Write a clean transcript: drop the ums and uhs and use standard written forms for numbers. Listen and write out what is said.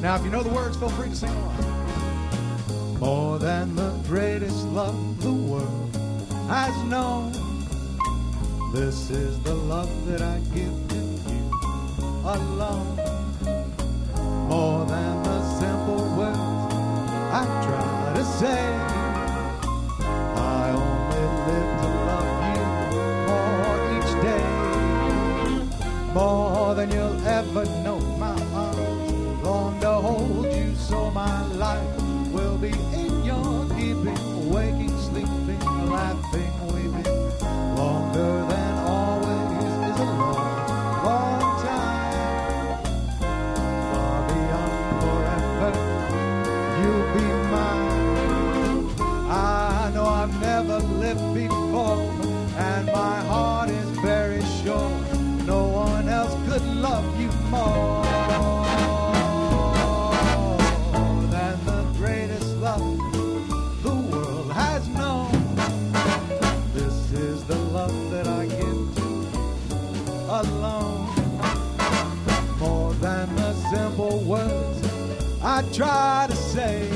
Now, if you know the words, feel free to sing along. More than the greatest love the world has known, this is the love that I give to you alone. More than the simple words I try to say, I only live to love you more each day. More than you'll ever know, my arms long to hold you, so my life will be in your keeping, waking, sleeping, laughing, weeping, longer than always is a long, long time. Far beyond forever, you'll be mine. I know I've never lived before, and my heart is very sure no one else could love you more than the greatest love the world has known. This is the love that I give to you alone. More than the simple words I try to say,